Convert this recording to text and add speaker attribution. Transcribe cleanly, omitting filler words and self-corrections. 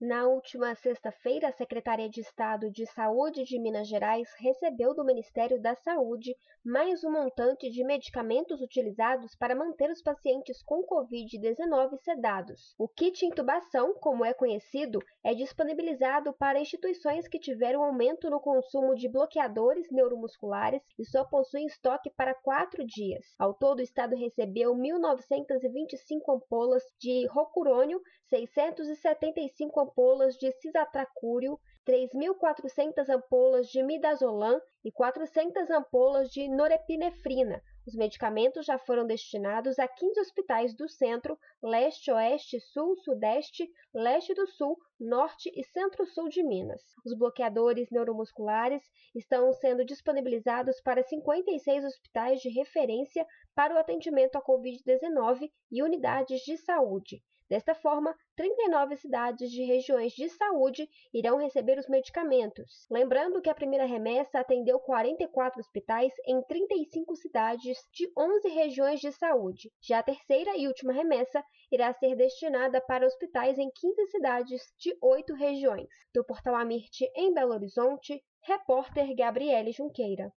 Speaker 1: Na última sexta-feira, a Secretaria de Estado de Saúde de Minas Gerais recebeu do Ministério da Saúde mais um montante de medicamentos utilizados para manter os pacientes com Covid-19 sedados. O kit intubação, como é conhecido, é disponibilizado para instituições que tiveram aumento no consumo de bloqueadores neuromusculares e só possuem estoque para 4 dias. Ao todo, o Estado recebeu 1.925 ampolas de rocurônio, 675 ampolas de cisatracúrio, 3.400 ampolas de midazolam e 400 ampolas de norepinefrina. Os medicamentos já foram destinados a 15 hospitais do Centro, Leste, Oeste, Sul, Sudeste, Leste do Sul, Norte e Centro-Sul de Minas. Os bloqueadores neuromusculares estão sendo disponibilizados para 56 hospitais de referência para o atendimento à Covid-19 e unidades de saúde. Desta forma, 39 cidades de regiões de saúde irão receber os medicamentos. Lembrando que a primeira remessa atendeu 44 hospitais em 35 cidades de 11 regiões de saúde. Já a terceira e última remessa irá ser destinada para hospitais em 15 cidades de 8 regiões. Do Portal Amirte, em Belo Horizonte, repórter Gabriele Junqueira.